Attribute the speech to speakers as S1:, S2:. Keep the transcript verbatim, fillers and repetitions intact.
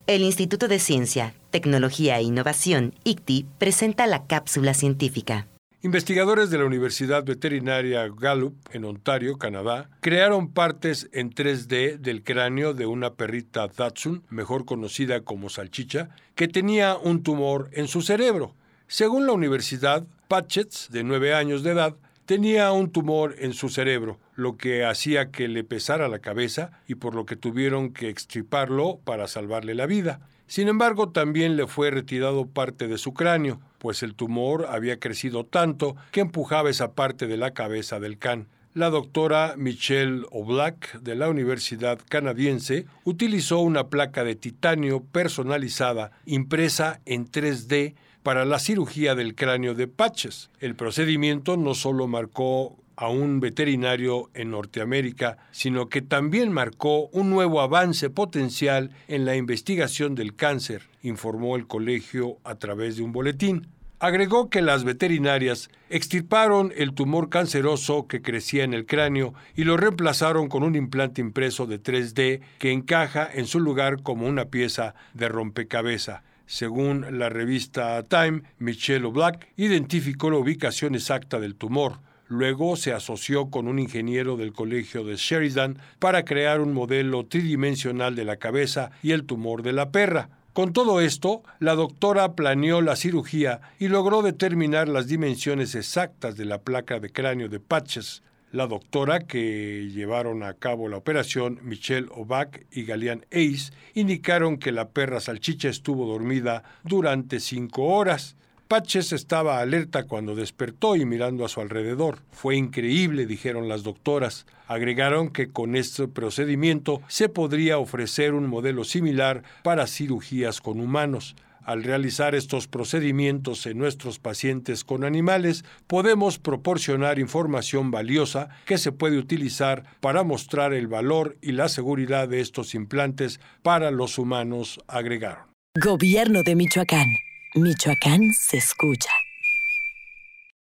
S1: El Instituto de Ciencia, Tecnología e Innovación, I C T I, presenta la cápsula científica.
S2: Investigadores de la Universidad Veterinaria Gallup, en Ontario, Canadá, crearon partes en tres D del cráneo de una perrita Dachshund, mejor conocida como Salchicha, que tenía un tumor en su cerebro. Según la universidad, Patches, de nueve años de edad, tenía un tumor en su cerebro, lo que hacía que le pesara la cabeza y por lo que tuvieron que extirparlo para salvarle la vida. Sin embargo, también le fue retirado parte de su cráneo, pues el tumor había crecido tanto que empujaba esa parte de la cabeza del can. La doctora Michelle O'Black, de la Universidad Canadiense, utilizó una placa de titanio personalizada impresa en tres D para la cirugía del cráneo de Patches. El procedimiento no solo marcó a un veterinario en Norteamérica, sino que también marcó un nuevo avance potencial en la investigación del cáncer, informó el colegio a través de un boletín. Agregó que las veterinarias extirparon el tumor canceroso que crecía en el cráneo y lo reemplazaron con un implante impreso de tres D que encaja en su lugar como una pieza de rompecabezas. Según la revista Time, Michelle O'Black identificó la ubicación exacta del tumor. Luego se asoció con un ingeniero del colegio de Sheridan para crear un modelo tridimensional de la cabeza y el tumor de la perra. Con todo esto, la doctora planeó la cirugía y logró determinar las dimensiones exactas de la placa de cráneo de Patches. La doctora que llevaron a cabo la operación, Michelle O'Black y Galian Ace, indicaron que la perra Salchicha estuvo dormida durante cinco horas. Patches estaba alerta cuando despertó y mirando a su alrededor. Fue increíble, dijeron las doctoras. Agregaron que con este procedimiento se podría ofrecer un modelo similar para cirugías con humanos. Al realizar estos procedimientos en nuestros pacientes con animales, podemos proporcionar información valiosa que se puede utilizar para mostrar el valor y la seguridad de estos implantes para los humanos, agregaron.
S3: Gobierno de Michoacán. Michoacán se escucha.